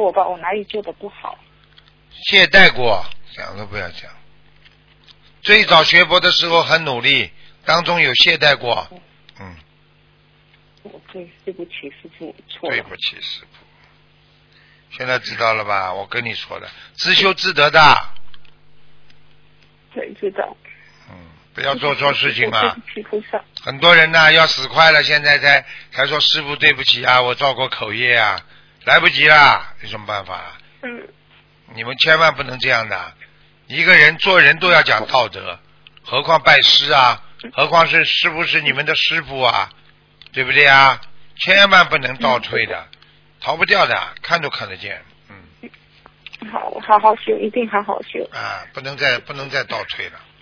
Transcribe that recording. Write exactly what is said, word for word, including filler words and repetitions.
过吧，我哪里做的不好？ 懈怠过，讲都不要讲。最早学佛的时候很努力，当中有懈怠过。嗯。 我对，对不起师父，错了。 对不起师父。现在知道了吧？我跟你说的，自修自得的。 对，知道。 嗯，不要做错事情啊！ 对不起菩萨。 很多人呢要死快了，现在才才说师父对不起啊，我造过口业啊，来不及了，有什么办法啊？ 嗯。 你们千万不能这样的，一个人做人都要讲道德，何况拜师啊，何况是师父是你们的师父啊，对不对啊？千万不能倒退的，逃不掉的，看都看得见。嗯。 好，好好修，一定好好修。 啊，不能再不能再倒退了。